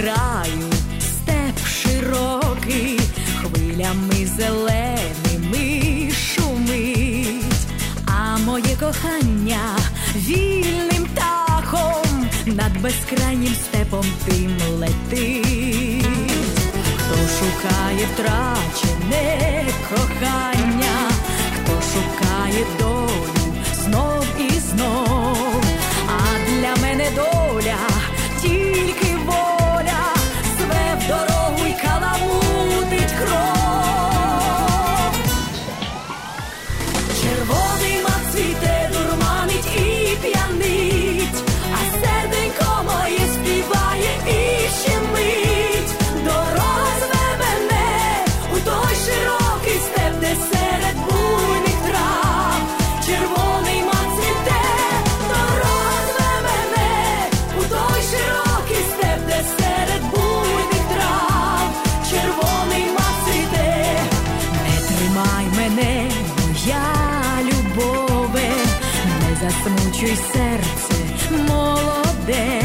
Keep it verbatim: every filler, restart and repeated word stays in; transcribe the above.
краю степ широкий, хвилями зеленими шумить, а моє кохання вільним птахом над безкрайнім степом тим летить. Хто шукає втрачене кохання, хто шукає долю знов і знов, а для мене доля тільки воля, зве в дорогу й каламутить кров. Червоний мак цвіте, дурманить і п'янить, а серденько моє співає і щемить. Дорога зве мене у той широкий степ, де серед буйних трав червоний мак цвіте. Дорога зве мене у той широкий степ, де серед буйних трав червоний мак цвіте. Не тримай мене, моя любове, не засмучуй серце молоде.